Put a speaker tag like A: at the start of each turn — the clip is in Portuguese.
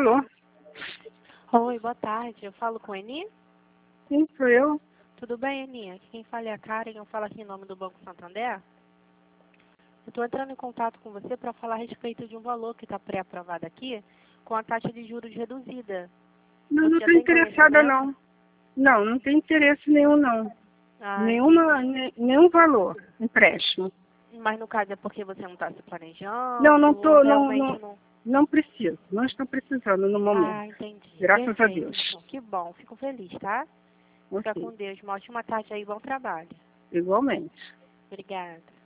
A: Alô?
B: Oi, boa tarde. Eu falo com a Eni?
A: Sim, sou eu.
B: Tudo bem, Eni? Aqui quem fala é a Karen. Eu falo aqui em nome do Banco Santander. Eu estou entrando em contato com você para falar a respeito de um valor que está pré-aprovado aqui com a taxa de juros reduzida.
A: Não,
B: Você
A: não
B: já
A: estou
B: tem
A: interessada,
B: conhecimento?
A: não. Não, não tem interesse nenhum, não. Nenhum valor, empréstimo.
B: Mas no caso é porque você não está se planejando?
A: Não, não
B: Ou
A: estou,
B: realmente não...
A: não preciso. Não estou precisando no momento.
B: Ah, entendi.
A: Graças a
B: Perfeito,
A: Deus.
B: então. Que bom. Fico feliz, tá? Fica
A: Ok,
B: com Deus. Uma ótima tarde aí. Bom trabalho.
A: igualmente.
B: Obrigada.